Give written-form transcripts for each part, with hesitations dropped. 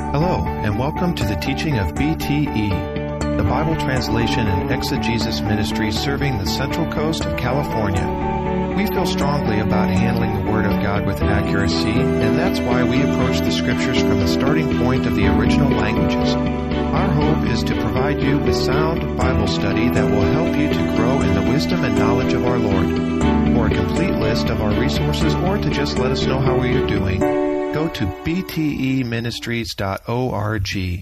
Hello, and welcome to the teaching of BTE, the Bible Translation and Exegesis Ministry serving the Central Coast of California. We feel strongly about handling the Word of God with accuracy, and that's why we approach the Scriptures from the starting point of the original languages. Our hope is to provide you with sound Bible study that will help you to grow in the wisdom and knowledge of our Lord. For a complete list of our resources or to just let us know how we are doing, go to bteministries.org.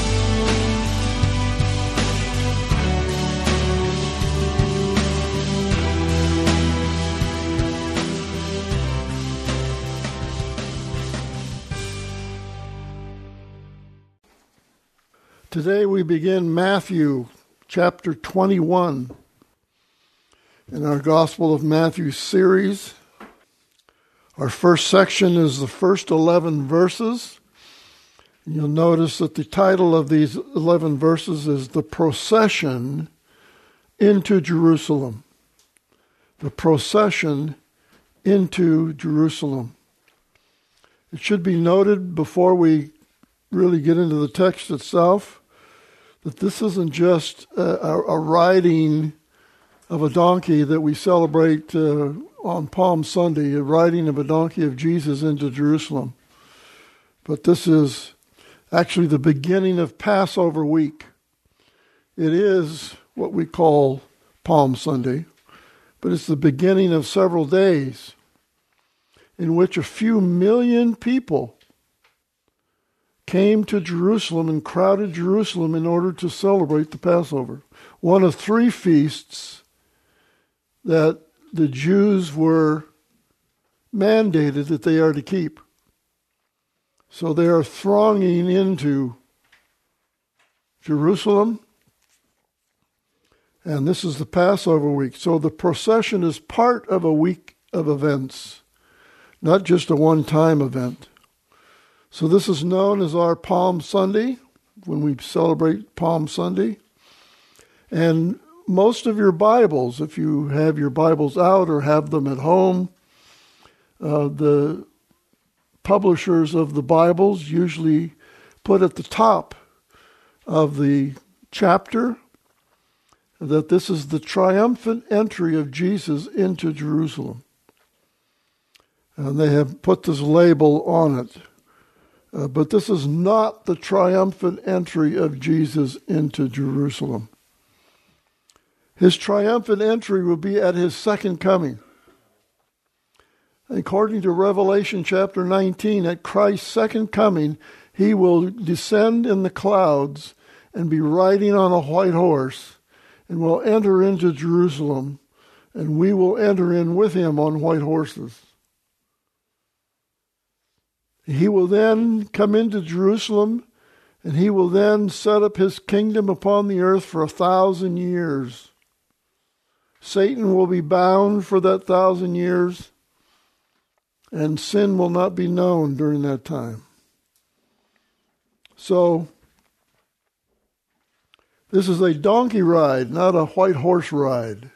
Today we begin Matthew chapter 21 in our Gospel of Matthew series. Our first section is the first 11 verses. You'll notice that the title of these 11 verses is The Procession into Jerusalem. The Procession into Jerusalem. It should be noted before we really get into the text itself that this isn't just a riding of a donkey that we celebrate on Palm Sunday, a riding of a donkey of Jesus into Jerusalem. But this is actually the beginning of Passover week. It is what we call Palm Sunday, but it's the beginning of several days in which a few million people came to Jerusalem and crowded Jerusalem in order to celebrate the Passover, one of three feasts that the Jews were mandated that they are to keep. So they are thronging into Jerusalem, and this is the Passover week. So the procession is part of a week of events, not just a one-time event. So this is known as our Palm Sunday, when we celebrate Palm Sunday. And most of your Bibles, if you have your Bibles out or have them at home, the publishers of the Bibles usually put at the top of the chapter that this is the triumphant entry of Jesus into Jerusalem. And they have put this label on it. But this is not the triumphant entry of Jesus into Jerusalem. His triumphant entry will be at his second coming. According to Revelation chapter 19, at Christ's second coming, he will descend in the clouds and be riding on a white horse and will enter into Jerusalem, and we will enter in with him on white horses. He will then come into Jerusalem, and he will then set up his kingdom upon the earth for 1,000 years. Satan will be bound for that 1,000 years, and sin will not be known during that time. So, this is a donkey ride, not a white horse ride.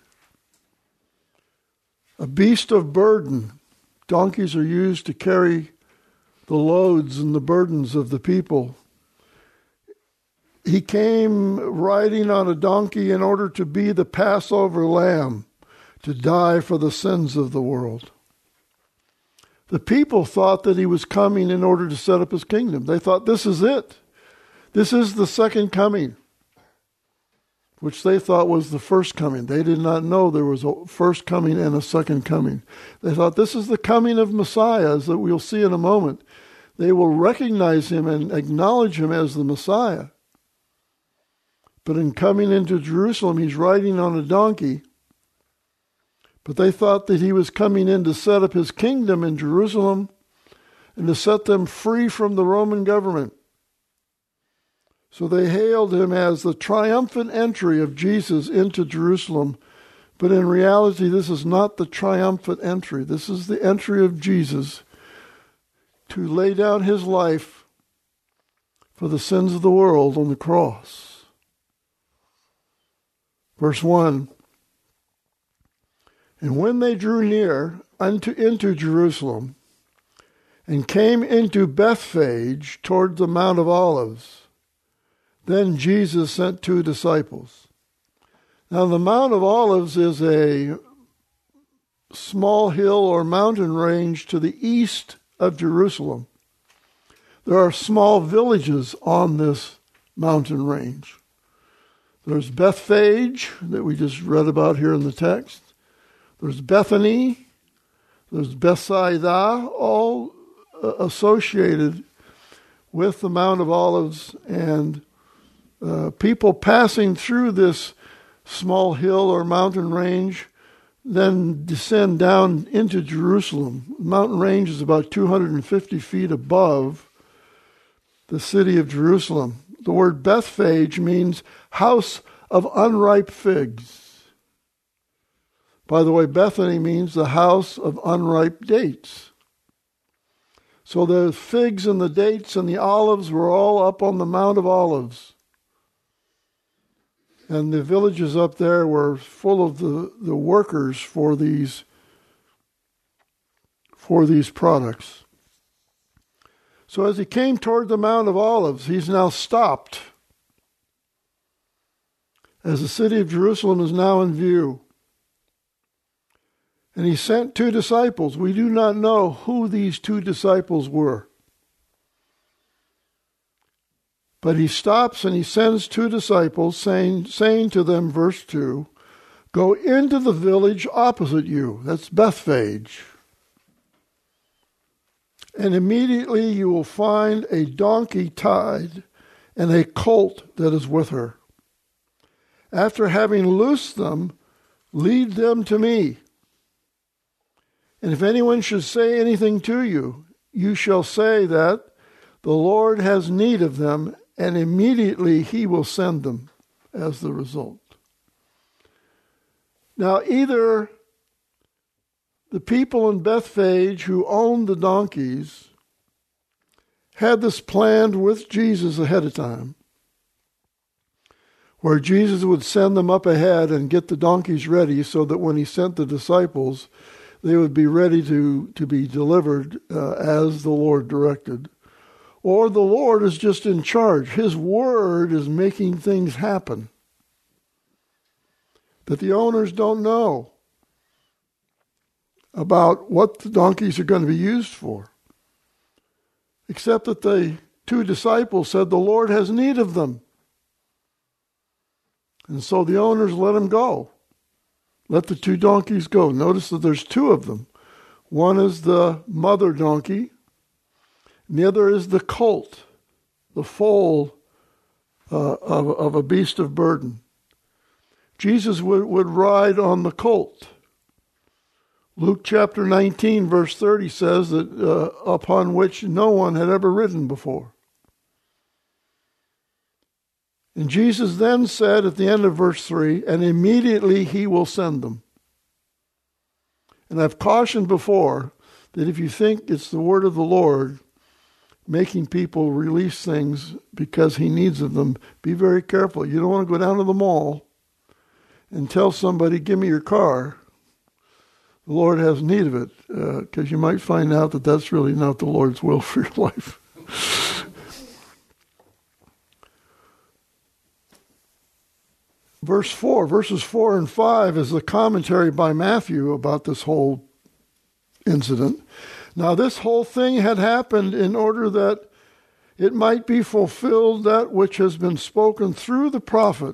A beast of burden. Donkeys are used to carry the loads and the burdens of the people. He came riding on a donkey in order to be the Passover lamb, to die for the sins of the world. The people thought that he was coming in order to set up his kingdom. They thought, this is it. This is the second coming, which they thought was the first coming. They did not know there was a first coming and a second coming. They thought this is the coming of Messiah, as that we'll see in a moment. They will recognize him and acknowledge him as the Messiah. But in coming into Jerusalem, he's riding on a donkey. But they thought that he was coming in to set up his kingdom in Jerusalem and to set them free from the Roman government. So they hailed him as the triumphant entry of Jesus into Jerusalem. But in reality, this is not the triumphant entry. This is the entry of Jesus to lay down his life for the sins of the world on the cross. Verse 1, and when they drew near into Jerusalem, and came into Bethphage toward the Mount of Olives. Then Jesus sent 2 disciples. Now the Mount of Olives is a small hill or mountain range to the east of Jerusalem. There are small villages on this mountain range. There's Bethphage that we just read about here in the text. There's Bethany. There's Bethsaida, all associated with the Mount of Olives, and people passing through this small hill or mountain range then descend down into Jerusalem. The mountain range is about 250 feet above the city of Jerusalem. The word Bethphage means house of unripe figs. By the way, Bethany means the house of unripe dates. So the figs and the dates and the olives were all up on the Mount of Olives. And the villages up there were full of the workers for these products. So as he came toward the Mount of Olives, he's now stopped. As the city of Jerusalem is now in view. And he sent 2 disciples. We do not know who these 2 disciples were. But he stops and he sends 2 disciples, saying to them, verse 2, "Go into the village opposite you." That's Bethphage. "And immediately you will find a donkey tied and a colt that is with her. After having loosed them, lead them to me. And if anyone should say anything to you, you shall say that the Lord has need of them, and immediately he will send them," as the result. Now, either the people in Bethphage who owned the donkeys had this planned with Jesus ahead of time, where Jesus would send them up ahead and get the donkeys ready so that when he sent the disciples, they would be ready to be delivered as the Lord directed. Or the Lord is just in charge. His word is making things happen that the owners don't know about what the donkeys are going to be used for. Except that the 2 disciples said the Lord has need of them. And so the owners let them go. Let the 2 donkeys go. Notice that there's 2 of them. One is the mother donkey, and the other is the colt, the foal of a beast of burden. Jesus would ride on the colt. Luke chapter 19, verse 30 says that upon which no one had ever ridden before. And Jesus then said at the end of verse 3, "And immediately he will send them." And I've cautioned before that if you think it's the word of the Lord making people release things because he needs of them, be very careful. You don't want to go down to the mall and tell somebody, "Give me your car. The Lord has need of it," because you might find out that that's really not the Lord's will for your life. Verses 4 and 5 is the commentary by Matthew about this whole incident. Now, this whole thing had happened in order that it might be fulfilled that which has been spoken through the prophet.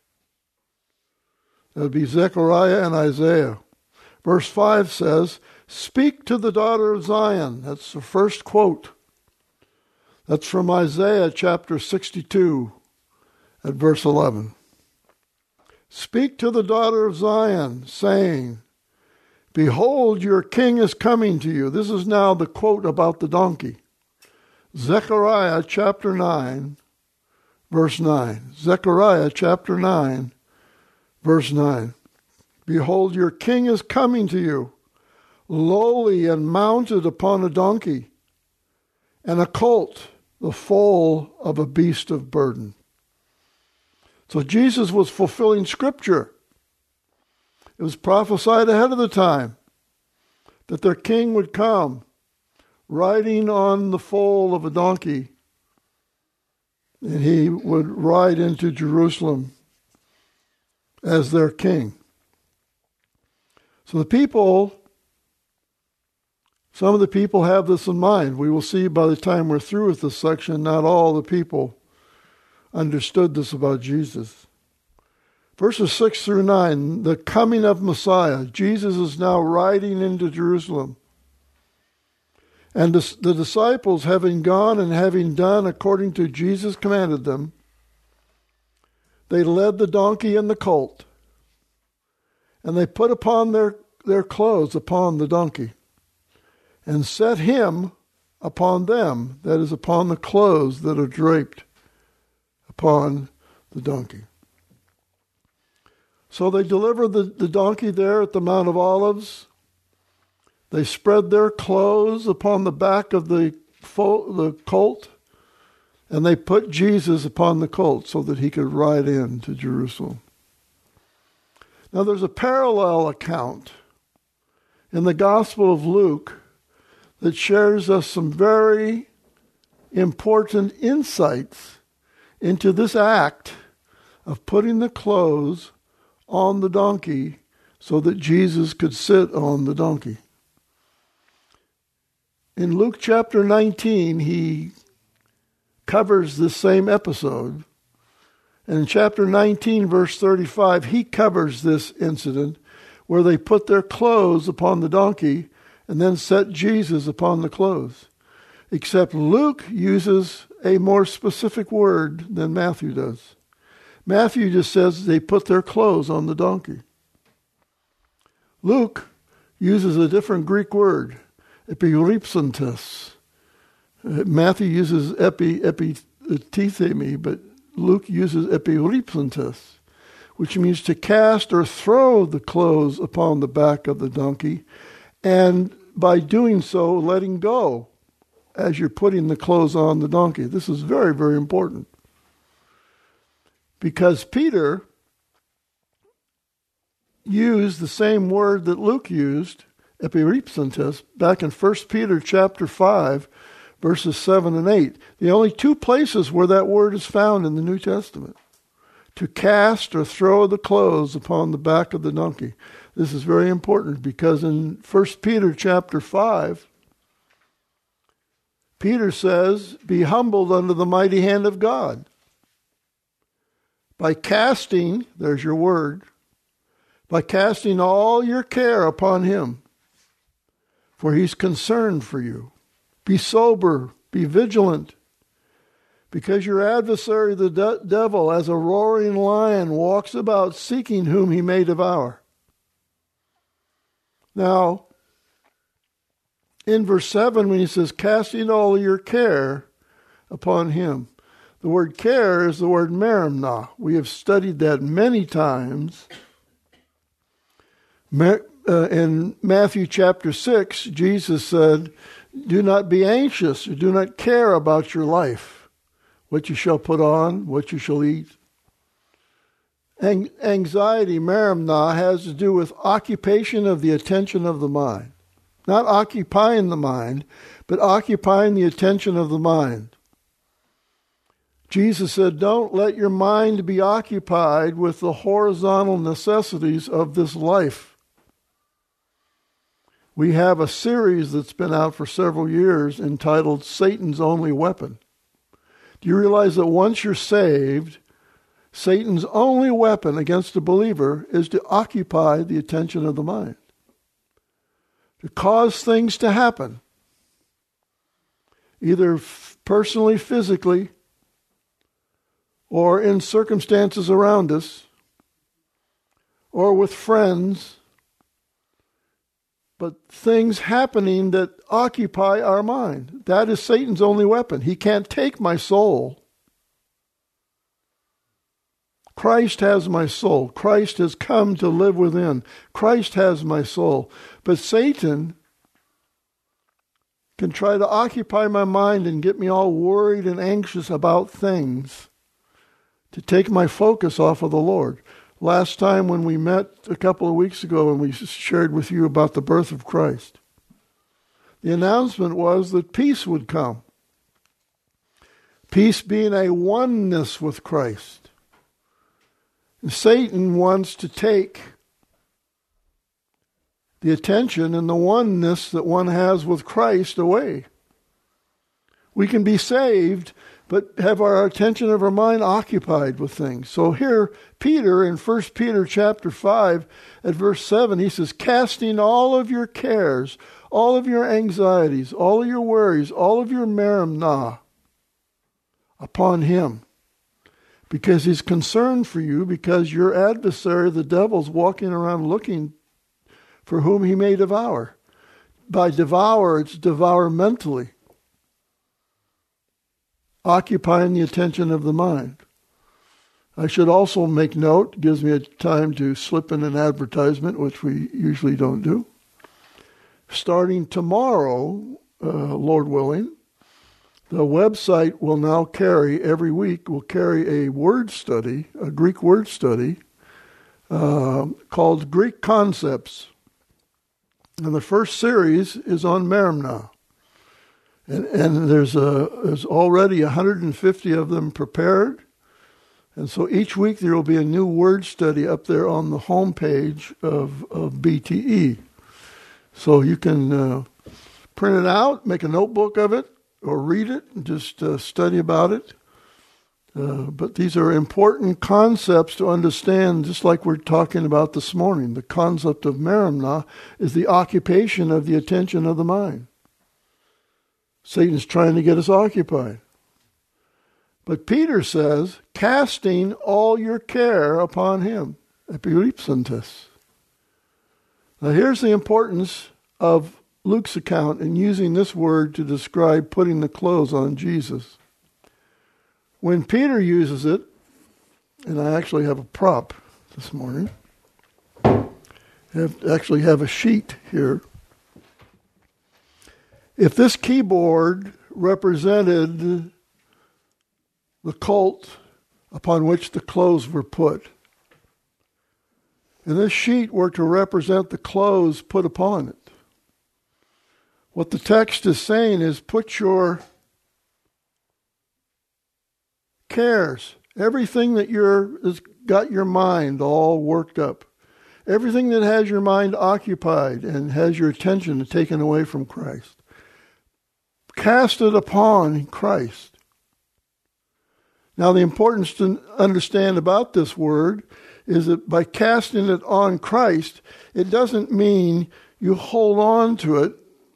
That would be Zechariah and Isaiah. Verse 5 says, "Speak to the daughter of Zion." That's the first quote. That's from Isaiah chapter 62 at verse 11. "Speak to the daughter of Zion, saying, Behold, your king is coming to you." This is now the quote about the donkey. Zechariah chapter 9, verse 9. Zechariah chapter 9, verse 9. "Behold, your king is coming to you, lowly and mounted upon a donkey, and a colt, the foal of a beast of burden." So Jesus was fulfilling Scripture. It was prophesied ahead of the time that their king would come, riding on the foal of a donkey, and he would ride into Jerusalem as their king. So some of the people have this in mind. We will see by the time we're through with this section, not all the people understood this about Jesus. Verses 6 through 9, the coming of Messiah. Jesus is now riding into Jerusalem. And the disciples, having gone and having done according to Jesus commanded them, they led the donkey and the colt, and they put upon their clothes upon the donkey, and set him upon them, that is, upon the clothes that are draped upon the donkey. So they delivered the donkey there at the Mount of Olives. They spread their clothes upon the back of the colt, and they put Jesus upon the colt so that he could ride into Jerusalem. Now there's a parallel account in the Gospel of Luke that shares us some very important insights into this act of putting the clothes on the donkey so that Jesus could sit on the donkey. In Luke chapter 19, he covers this same episode. And in chapter 19, verse 35, he covers this incident where they put their clothes upon the donkey and then set Jesus upon the clothes. Except Luke uses a more specific word than Matthew does. Matthew just says they put their clothes on the donkey. Luke uses a different Greek word, epiripsantes. Matthew uses epitithemi, but Luke uses epiripsantes, which means to cast or throw the clothes upon the back of the donkey, and by doing so, letting go as you're putting the clothes on the donkey. This is very, very important. Because Peter used the same word that Luke used, epiripsantes, back in 1 Peter chapter 5, verses 7 and 8. The only two places where that word is found in the New Testament. To cast or throw the clothes upon the back of the donkey. This is very important because in 1 Peter chapter 5, Peter says, "Be humbled under the mighty hand of God." By casting, there's your word, by casting all your care upon him, for he's concerned for you. Be sober, be vigilant, because your adversary, the devil, as a roaring lion, walks about seeking whom he may devour. Now, in verse 7, when he says, casting all your care upon him, the word care is the word merimna. We have studied that many times. In Matthew chapter 6, Jesus said, do not be anxious or do not care about your life, what you shall put on, what you shall eat. Anxiety, merimna, has to do with occupation of the attention of the mind. Not occupying the mind, but occupying the attention of the mind. Jesus said, don't let your mind be occupied with the horizontal necessities of this life. We have a series that's been out for several years entitled Satan's Only Weapon. Do you realize that once you're saved, Satan's only weapon against a believer is to occupy the attention of the mind, to cause things to happen, either personally, physically, or in circumstances around us, or with friends, but things happening that occupy our mind. That is Satan's only weapon. He can't take my soul. Christ has my soul. Christ has come to live within. Christ has my soul. But Satan can try to occupy my mind and get me all worried and anxious about things, to take my focus off of the Lord. Last time when we met a couple of weeks ago and we shared with you about the birth of Christ, The announcement was that peace would come. Peace being a oneness with Christ. And Satan wants to take the attention and the oneness that one has with Christ away. We can be saved, but have our attention of our mind occupied with things. So here, Peter, in 1 Peter chapter 5, at verse 7, he says, casting all of your cares, all of your anxieties, all of your worries, all of your merimna upon him. Because he's concerned for you, because your adversary, the devil's walking around looking for whom he may devour. By devour, it's devour mentally. Occupying the attention of the mind. I should also make note, gives me a time to slip in an advertisement, which we usually don't do. Starting tomorrow, Lord willing, the website will now carry, every week, will carry a word study, a Greek word study, called Greek Concepts. And the first series is on merimna. And there's already 150 of them prepared. And so each week there will be a new word study up there on the home page of BTE. So you can print it out, make a notebook of it, or read it, and just study about it. But these are important concepts to understand, just like we're talking about this morning. The concept of merimna is the occupation of the attention of the mind. Satan's trying to get us occupied. But Peter says, casting all your care upon him. Epilipsantes. Now here's the importance of Luke's account in using this word to describe putting the clothes on Jesus. When Peter uses it, and I actually have a prop this morning. I actually have a sheet here. If this keyboard represented the colt upon which the clothes were put, and this sheet were to represent the clothes put upon it, what the text is saying is put your cares, everything that has got your mind all worked up, everything that has your mind occupied and has your attention taken away from Christ, cast it upon Christ. Now the importance to understand about this word is that by casting it on Christ, it doesn't mean you hold on to it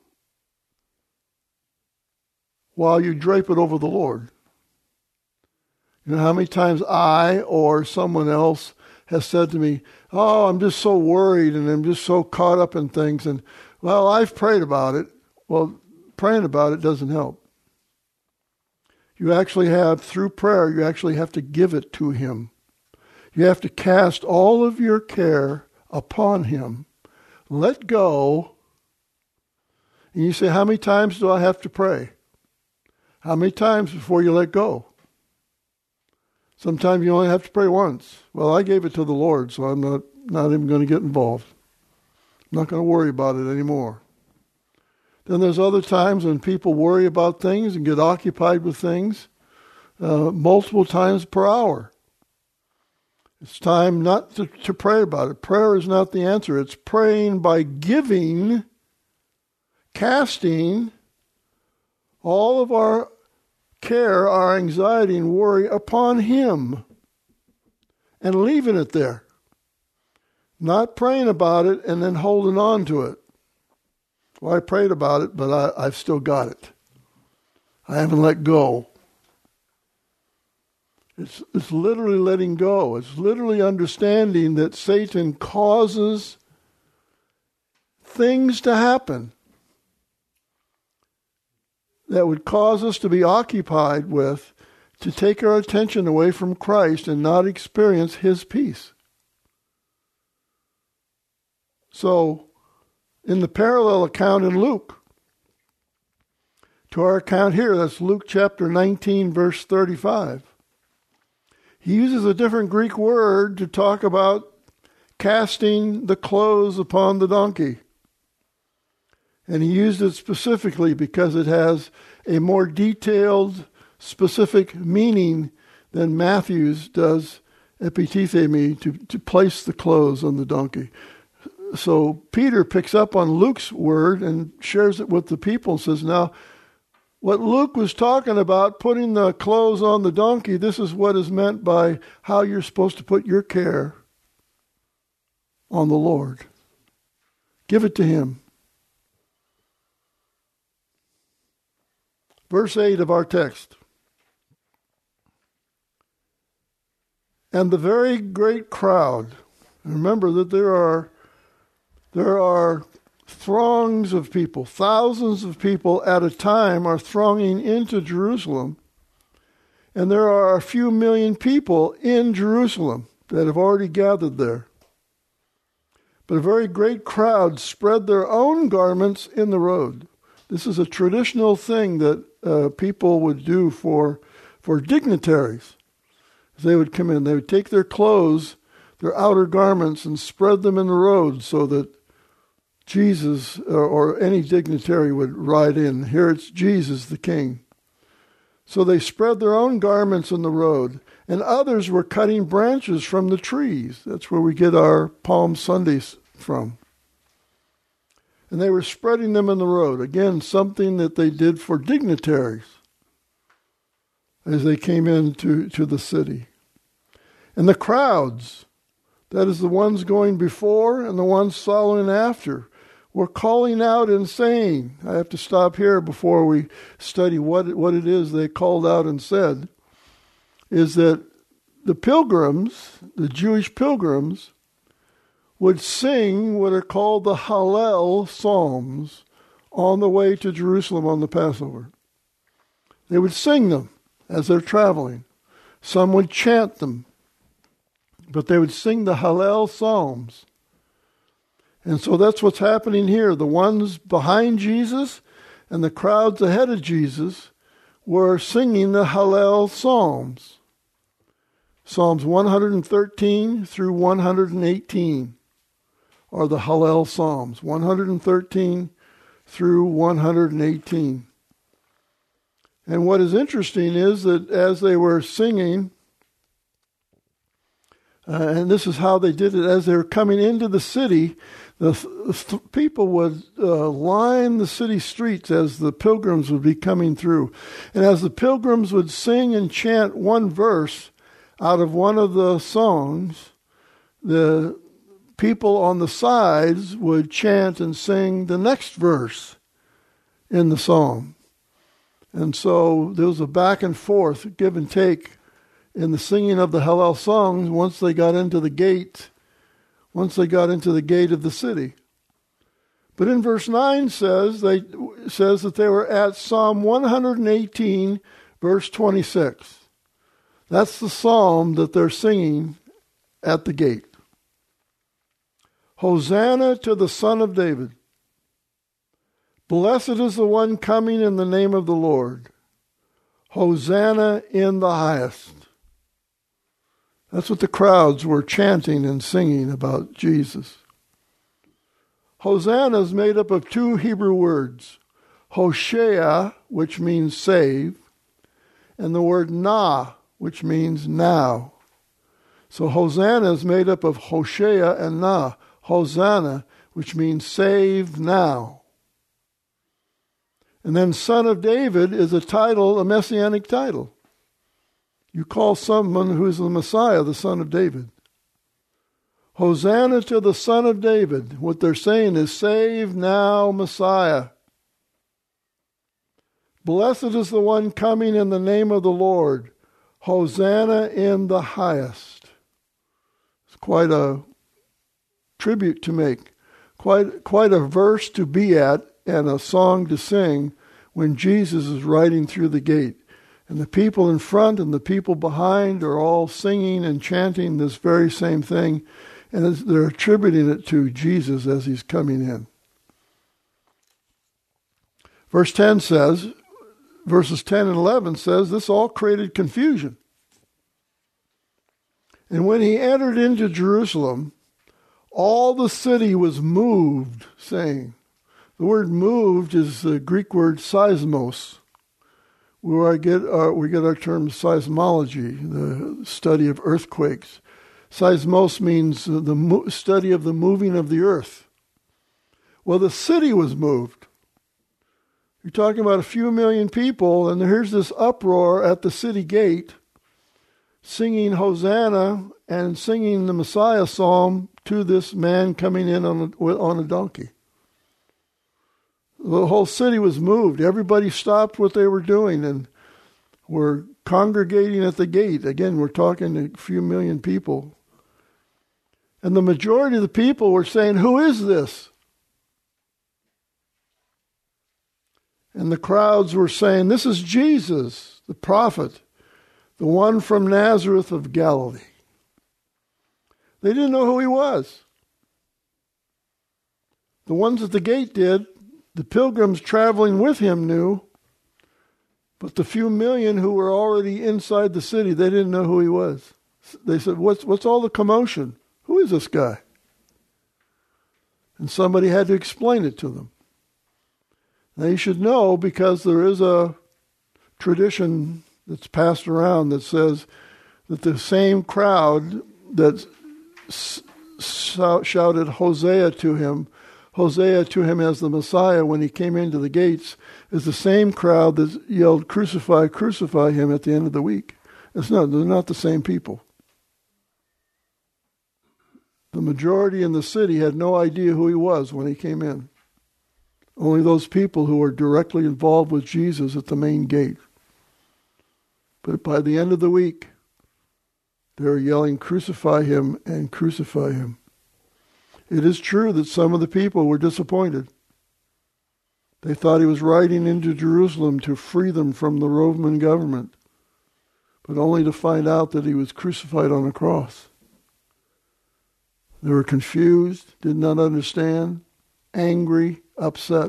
while you drape it over the Lord. You know how many times I or someone else has said to me, oh, I'm just so worried and I'm just so caught up in things. And, well, I've prayed about it. Well, praying about it doesn't help. You actually have, through prayer, you actually have to give it to him. You have to cast all of your care upon him. Let go. And you say, how many times do I have to pray? How many times before you let go? Sometimes you only have to pray once. Well, I gave it to the Lord, so I'm not even going to get involved. I'm not going to worry about it anymore. Then there's other times when people worry about things and get occupied with things multiple times per hour. It's time not to pray about it. Prayer is not the answer. It's praying by giving, casting all of our care, our anxiety and worry upon him and leaving it there. Not praying about it and then holding on to it. Well, I prayed about it, but I've still got it. I haven't let go. It's literally letting go. It's literally understanding that Satan causes things to happen that would cause us to be occupied with, to take our attention away from Christ and not experience his peace. So, in the parallel account in Luke, to our account here, that's Luke chapter 19, verse 35. He uses a different Greek word to talk about casting the clothes upon the donkey. And he used it specifically because it has a more detailed, specific meaning than Matthew's does epitithemi, to place the clothes on the donkey. So Peter picks up on Luke's word and shares it with the people and says, now, what Luke was talking about, putting the clothes on the donkey, this is what is meant by how you're supposed to put your care on the Lord. Give it to him. Verse 8 of our text. And the very great crowd, remember that there are throngs of people, thousands of people at a time are thronging into Jerusalem. And there are a few million people in Jerusalem that have already gathered there. But a very great crowd spread their own garments in the road. This is a traditional thing that people would do for dignitaries. They would come in, they would take their clothes, their outer garments, and spread them in the road so that Jesus or any dignitary would ride in. Here it's Jesus the King. So they spread their own garments in the road, and others were cutting branches from the trees. That's where we get our Palm Sundays from. And they were spreading them in the road. Again, something that they did for dignitaries as they came into the city. And the crowds, that is the ones going before and the ones following after, were calling out and saying, I have to stop here before we study what it is they called out and said, is that the pilgrims, the Jewish pilgrims, would sing what are called the Hallel Psalms on the way to Jerusalem on the Passover. They would sing them as they're traveling. Some would chant them, but they would sing the Hallel Psalms. And so that's what's happening here. The ones behind Jesus and the crowds ahead of Jesus were singing the Hallel Psalms. Psalms 113 through 118 are the Hallel Psalms. 113 through 118. And what is interesting is that as they were singing, and this is how they did it, as they were coming into the city, the people would line the city streets as the pilgrims would be coming through. And as the pilgrims would sing and chant one verse out of one of the songs, the people on the sides would chant and sing the next verse in the psalm. And so there was a back and forth, give and take, in the singing of the Hallel songs once they got into the gate of the city. But in verse 9 says that they were at Psalm 118, verse 26. That's the psalm that they're singing at the gate. Hosanna to the Son of David. Blessed is the one coming in the name of the Lord. Hosanna in the highest. That's what the crowds were chanting and singing about Jesus. Hosanna is made up of two Hebrew words. Hoshea, which means save, and the word na, which means now. So Hosanna is made up of Hoshea and na. Hosanna, which means save now. And then Son of David is a title, a messianic title. You call someone who is the Messiah the Son of David. Hosanna to the Son of David. What they're saying is, save now, Messiah. Blessed is the one coming in the name of the Lord. Hosanna in the highest. It's quite a tribute to make. Quite a verse to be at and a song to sing when Jesus is riding through the gate. And the people in front and the people behind are all singing and chanting this very same thing. And they're attributing it to Jesus as he's coming in. Verses 10 and 11 says, this all created confusion. And when he entered into Jerusalem, all the city was moved, saying, The word moved is the Greek word seismos, where we get our term seismology, the study of earthquakes. Seismos means the study of the moving of the earth. Well, the city was moved. You're talking about a few million people, and here's this uproar at the city gate, singing Hosanna and singing the Messiah psalm to this man coming in on a donkey. The whole city was moved. Everybody stopped what they were doing and were congregating at the gate. Again, we're talking a few million people. And the majority of the people were saying, "Who is this?" And the crowds were saying, "This is Jesus, the prophet, the one from Nazareth of Galilee." They didn't know who he was. The ones at the gate did. The pilgrims traveling with him knew. But the few million who were already inside the city, they didn't know who he was. They said, what's all the commotion? Who is this guy? And somebody had to explain it to them. Now you should know, because there is a tradition that's passed around that says that the same crowd that shouted Hosea to him as the Messiah when he came into the gates, is the same crowd that yelled, "Crucify, crucify him" at the end of the week. They're not the same people. The majority in the city had no idea who he was when he came in. Only those people who were directly involved with Jesus at the main gate. But by the end of the week, they were yelling, "Crucify him and crucify him." It is true that some of the people were disappointed. They thought he was riding into Jerusalem to free them from the Roman government, but only to find out that he was crucified on a cross. They were confused, did not understand, angry, upset.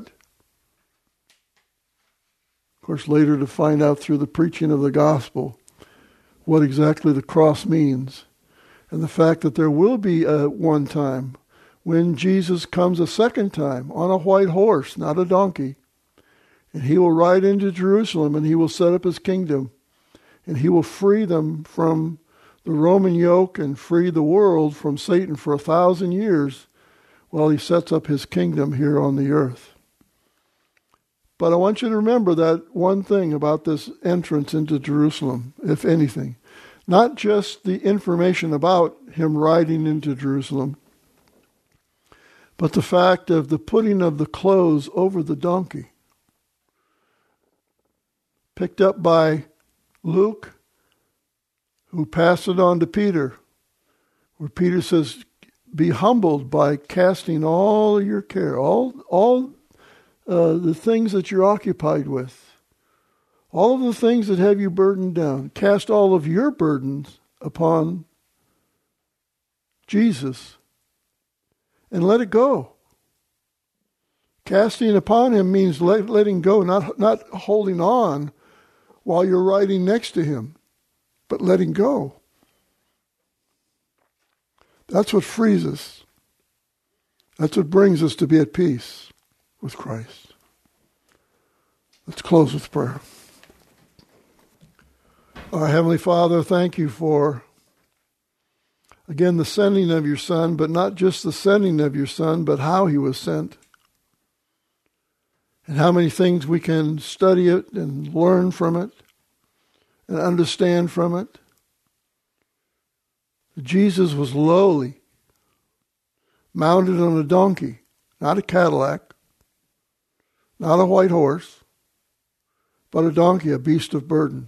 Of course, later to find out through the preaching of the gospel what exactly the cross means, and the fact that there will be one time when Jesus comes a second time on a white horse, not a donkey, and he will ride into Jerusalem and he will set up his kingdom, and he will free them from the Roman yoke and free the world from Satan for 1,000 years while he sets up his kingdom here on the earth. But I want you to remember that one thing about this entrance into Jerusalem, if anything. Not just the information about him riding into Jerusalem, but the fact of the putting of the clothes over the donkey. Picked up by Luke, who passed it on to Peter, where Peter says, "Be humbled by casting all your care, all the things that you're occupied with, all of the things that have you burdened down. Cast all of your burdens upon Jesus and let it go." Casting upon him means letting go, not holding on while you're riding next to him, but letting go. That's what frees us. That's what brings us to be at peace with Christ. Let's close with prayer. Our Heavenly Father, thank you for, again, the sending of your Son, but not just the sending of your Son, but how he was sent. And how many things we can study it and learn from it and understand from it. Jesus was lowly, mounted on a donkey, not a Cadillac, not a white horse, but a donkey, a beast of burden,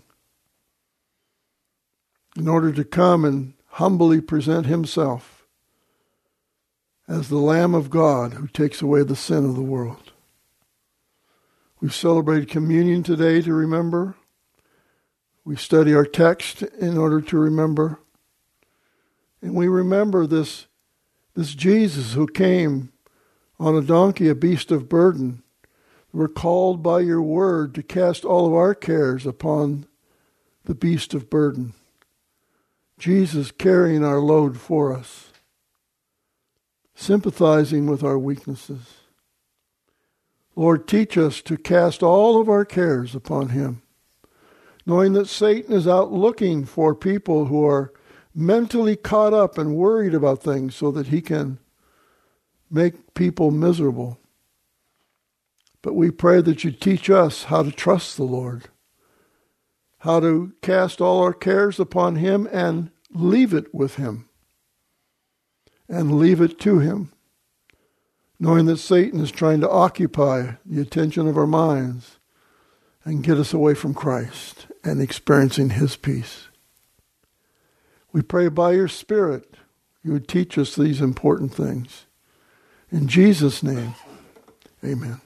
in order to come and humbly present himself as the Lamb of God who takes away the sin of the world. We've celebrated communion today to remember. We study our text in order to remember. And we remember this Jesus who came on a donkey, a beast of burden. We're called by your word to cast all of our cares upon the beast of burden. Jesus carrying our load for us, sympathizing with our weaknesses. Lord, teach us to cast all of our cares upon him, knowing that Satan is out looking for people who are mentally caught up and worried about things so that he can make people miserable. But we pray that you teach us how to trust the Lord, how to cast all our cares upon him and leave it with him, and leave it to him, knowing that Satan is trying to occupy the attention of our minds and get us away from Christ and experiencing his peace. We pray by your Spirit you would teach us these important things. In Jesus' name, amen.